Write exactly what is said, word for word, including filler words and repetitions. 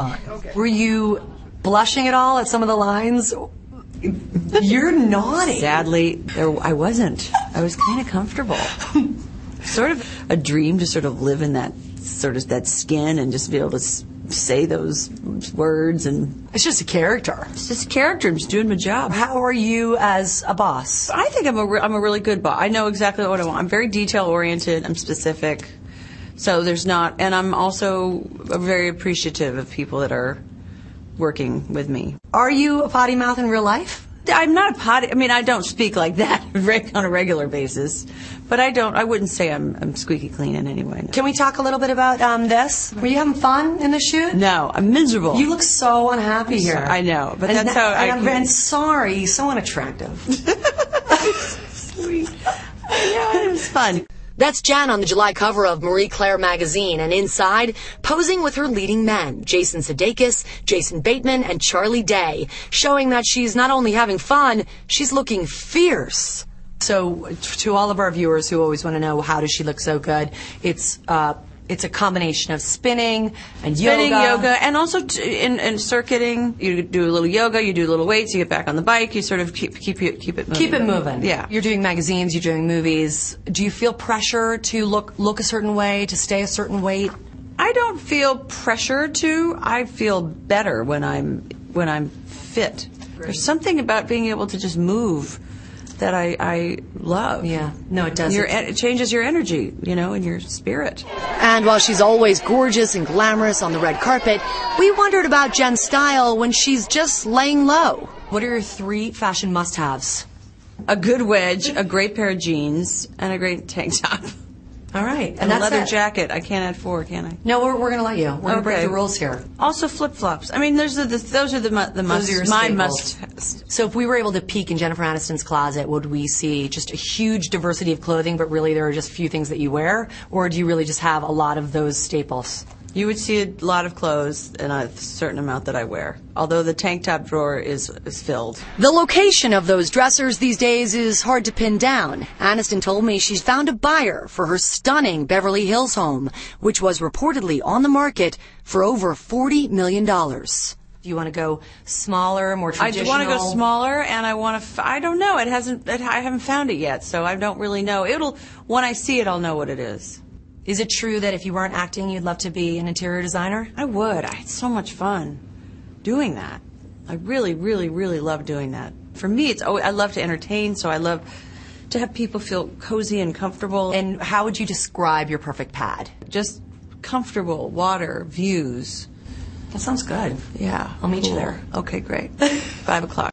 Okay. Were you blushing at all at some of the lines? You're naughty. Sadly, there, I wasn't. I was kind of comfortable. Sort of a dream to sort of live in that sort of that skin and just be able to s- say those words. And it's just a character. It's just a character. I'm just doing my job. How are you as a boss? I think I'm a, re- I'm a really good boss. I know exactly what I want. I'm very detail oriented. I'm specific. So there's not, and I'm also very appreciative of people that are working with me. Are you a potty mouth in real life? I'm not a potty. I mean, I don't speak like that on a regular basis, but I don't. I wouldn't say I'm, I'm squeaky clean in any way. No. Can we talk a little bit about um, this? Were you having fun in the shoot? No, I'm miserable. You look so unhappy here. I know, but and that's that, how I. And I'm sorry, so unattractive. Sweet. Yeah, it was fun. That's Jen on the July cover of Marie Claire magazine, and inside, posing with her leading men, Jason Sudeikis, Jason Bateman, and Charlie Day, showing that she's not only having fun, she's looking fierce. So, to all of our viewers who always want to know how does she look so good, it's uh, it's a combination of spinning and spinning, yoga. yoga, and also t- in, in circuiting. You do a little yoga, you do a little weights, you get back on the bike, you sort of keep keep it keep it moving. Keep it moving. Yeah. You're doing magazines, you're doing movies. Do you feel pressure to look look a certain way, to stay a certain weight? I don't feel pressure to. I feel better when I'm when I'm fit. Great. There's something about being able to just move that I, I love. Yeah. No, it does. Your, it changes your energy, you know, and your spirit. And while she's always gorgeous and glamorous on the red carpet, we wondered about Jen's style when she's just laying low. What are your three fashion must-haves? A good wedge, a great pair of jeans, and a great tank top. All right. And, and a leather it. jacket. I can't add four, can I? No, we're, we're going to let you. We're going to break the rules here. Also flip-flops. I mean, those are the, those are the, the must, those are my staples. must. So if we were able to peek in Jennifer Aniston's closet, would we see just a huge diversity of clothing, but really there are just a few things that you wear? Or do you really just have a lot of those staples? You would see a lot of clothes and a certain amount that I wear, although the tank top drawer is, is filled. The location of those dressers these days is hard to pin down. Aniston told me she's found a buyer for her stunning Beverly Hills home, which was reportedly on the market for over forty million dollars. Do you want to go smaller, more traditional? I want to go smaller, and I want to. F- I don't know. It hasn't. It, I haven't found it yet, so I don't really know. It'll. When I see it, I'll know what it is. Is it true that if you weren't acting, you'd love to be an interior designer? I would. I had so much fun doing that. I really, really, really love doing that. For me, it's. Oh, I love to entertain, so I love to have people feel cozy and comfortable. And how would you describe your perfect pad? Just comfortable, water, views. That sounds good. Yeah. I'll meet cool. you there. Okay, great. Five o'clock.